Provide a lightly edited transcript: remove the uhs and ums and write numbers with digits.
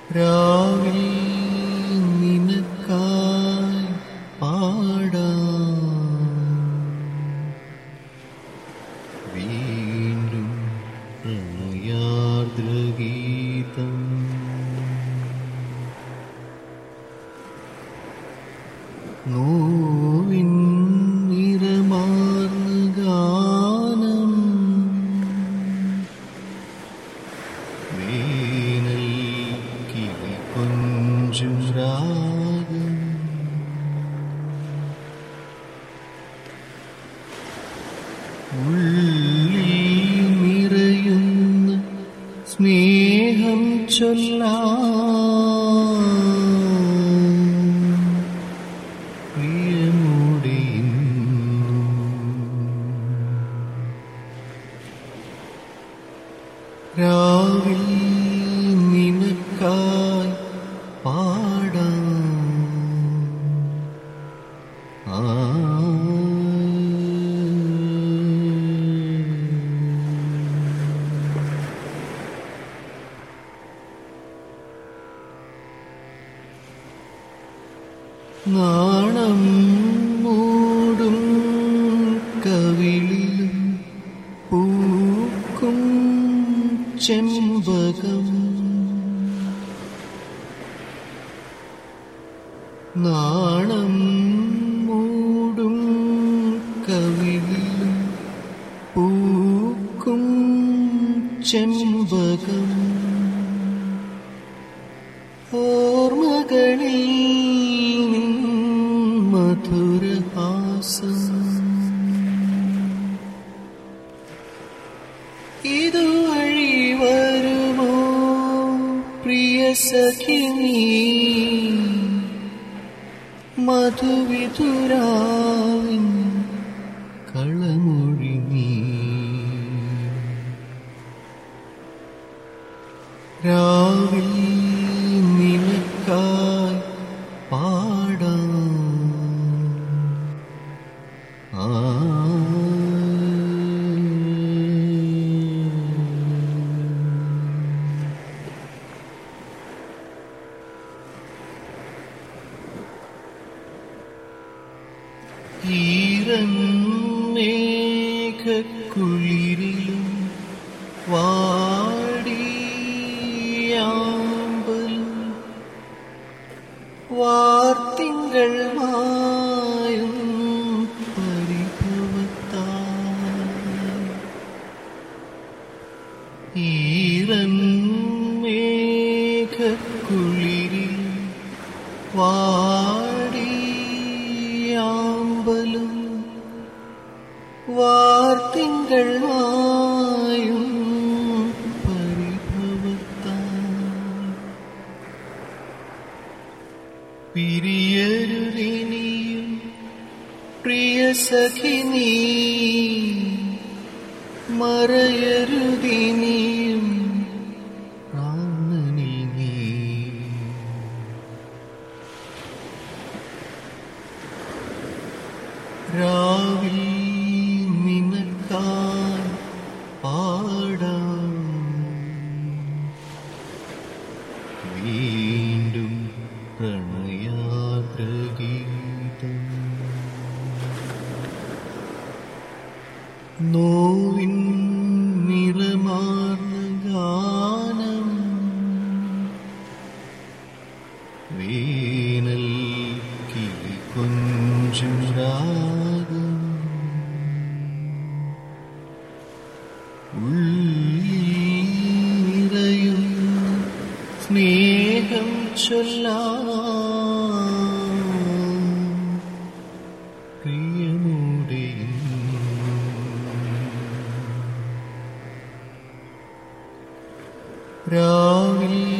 രാവിൽ നിനക്കായി പാടാം വീണ്ടും പ്രണയാർദ്രഗീതം. നോവിൻ നിറമാർന്ന ഗാനം വേനൽ കിളി കൊഞ്ചും രാഗം. ഉള്ളിൽ നിറയുന്ന സ്നേഹം പ്രിയമുടെ രാവിൽ നിനക്കായി പാടാം. നാണം മൂടും കവിളിലും പൂക്കും ചെമ്പകം. നാണം മൂടും കവിളിലും പൂക്കും ചെമ്പകം. ഓർമ്മകളിൽ മധുരഹാസം. ഇതുവഴി വരുമോ പ്രിയ സഖി നീ, മധുവിധുരാവിൻ കളമൊഴി നീ. രാവിൽ നിനക്കായി പാടാം. ഈരൻ മേഘക്കുളിരിലും വാടിയാമ്പലും വാർത്തിങ്കൾ മായും പരിഭവത്താൽ. ഈരൻ മേഘക്കുളിരിൽ വാടിയാമ്പലും വാർത്തിങ്കൾ മായും പരിഭവത്താൽ. പിരിയരുതിനിയും പ്രിയ സഖി നീ, മറയരുതിനിയും പ്രാണനിൽ നീ. രാവിൽ നിനക്കായി പാടാം വീണ്ടും പ്രണയാർദ്രഗീതം. നോവിൻ നിറമാർന്ന ഗാനം വേനൽ കിളി കൊഞ്ചും രാഗം. ഉള്ളിൽ സ്നേഹം ചൊല്ലാം പ്രിയമുടെ രാവിൽ